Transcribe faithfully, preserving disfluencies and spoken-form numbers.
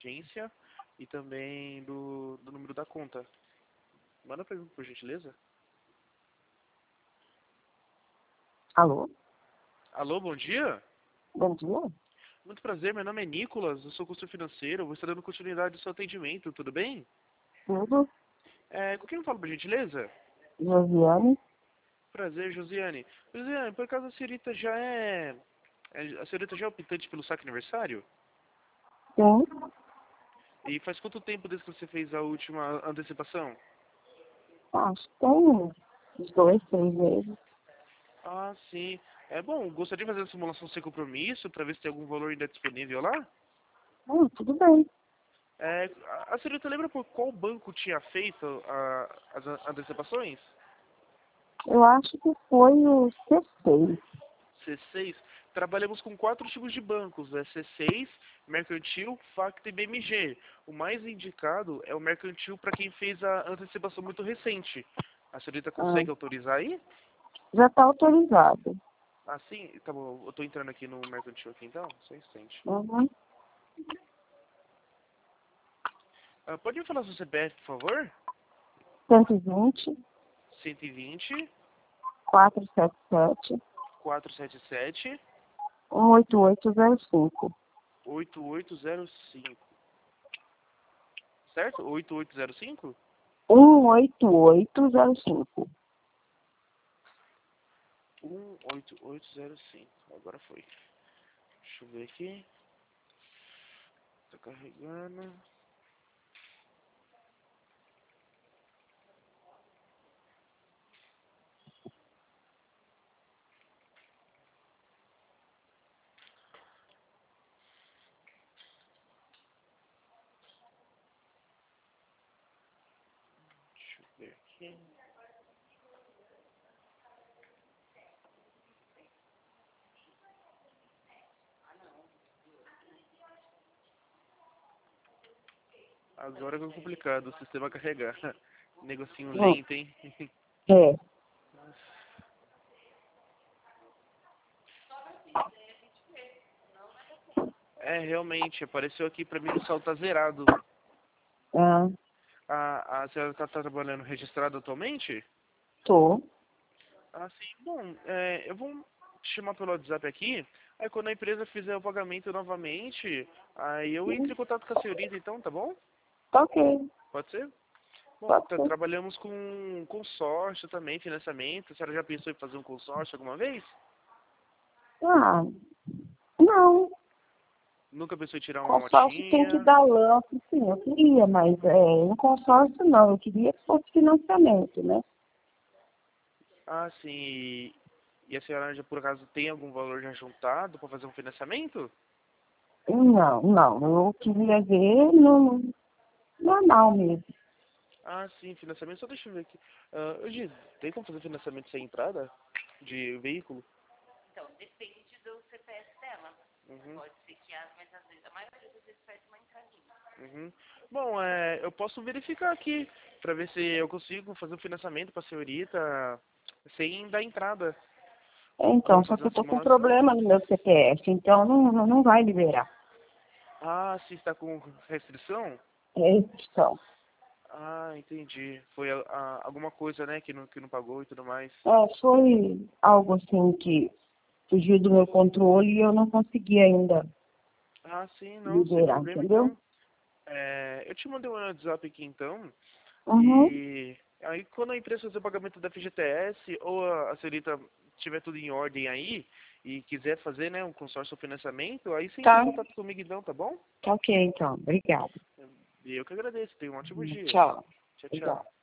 agência e também do, do número da conta. Manda pra mim, por gentileza. Alô? Alô, bom dia. Bom dia. Muito prazer, meu nome é Nicolas, eu sou consultor financeiro, vou estar dando continuidade ao seu atendimento, tudo bem? Tudo? É, com quem eu falo, por gentileza? Josiane? Prazer, Josiane. Josiane, por acaso a senhorita já é... é- A senhorita já é optante pelo saque aniversário? Sim. E faz quanto tempo desde que você fez a última antecipação? Acho que tem uns dois, três meses. Ah, sim. É bom, gostaria de fazer a simulação sem compromisso para ver se tem algum valor ainda disponível lá? Hum, tudo bem. É, a a senhorita lembra por qual banco tinha feito a- as a- antecipações? Eu acho que foi o C seis. C seis. Trabalhamos com quatro tipos de bancos, é C seis, Mercantil, Facta e B M G. O mais indicado é o Mercantil para quem fez a antecipação muito recente. A senhorita Ah, consegue autorizar aí? já está autorizado. Ah, sim? Tá bom, eu tô entrando aqui no Mercantil aqui então, só um instante. Uhum. Ah, pode me falar seu C P F, por favor? cento e vinte, cento e vinte, quatrocentos e setenta e sete, quatrocentos e setenta e sete, cento e oitenta e oito zero cinco. oito oito zero cinco. Certo? oito oito zero cinco? cento e oitenta e oito zero cinco. um oito oito zero cinco. Agora foi. Deixa eu ver aqui. Tá carregando. Deixa eu ver aqui. Agora que é complicado o sistema carregar. Negocinho Hum, lento, hein? é. É, realmente, apareceu aqui pra mim o saldo tá zerado. Ah, A, a senhora tá, tá trabalhando registrado atualmente? tô. Ah, sim. Bom, é, eu vou te chamar pelo WhatsApp aqui. Aí quando a empresa fizer o pagamento novamente, aí eu entro Hum, em contato com a senhorita então, tá bom? tá ok. Pode ser? Bom, Pode tá, ser. trabalhamos com consórcio também, financiamento. A senhora já pensou em fazer um consórcio alguma vez? Ah, não. Nunca pensou em tirar uma Consórcio tem que motinha? dar lance, sim, eu queria, mas é, um consórcio não, eu queria que fosse financiamento, né? Ah, sim. E e a senhora já por acaso tem algum valor já juntado para fazer um financiamento? Não, não, eu queria ver no normal mesmo. Ah, sim, financiamento. Só deixa eu ver aqui. Ah, hoje tem como fazer financiamento sem entrada de veículo? Uhum. Uhum. Bom, é, eu posso verificar aqui para ver se eu consigo fazer um financiamento para a senhorita sem dar entrada. Então, Vamos só fazer que eu uma tô com simulação? problema no meu C P F, então não, não não vai liberar. Ah, se está com restrição? É restrição. Ah, entendi. Foi a, a- alguma coisa, né, que não, que não pagou e tudo mais. É, foi algo assim que fugiu do meu controle e eu não consegui ainda Ah, sim, não, sem liberar, problema entendeu? então. É, eu te mandei um WhatsApp aqui então. Uhum. E aí quando a empresa fazer o pagamento da F G T S ou a, a senhorita tiver tudo em ordem aí e quiser fazer, né, um consórcio ou financiamento, aí sim entre em Tá, contato comigo então, tá bom? tá ok então. Obrigada. E eu que agradeço. Tenha um ótimo dia. Tchau. Tchau, Obrigada. tchau.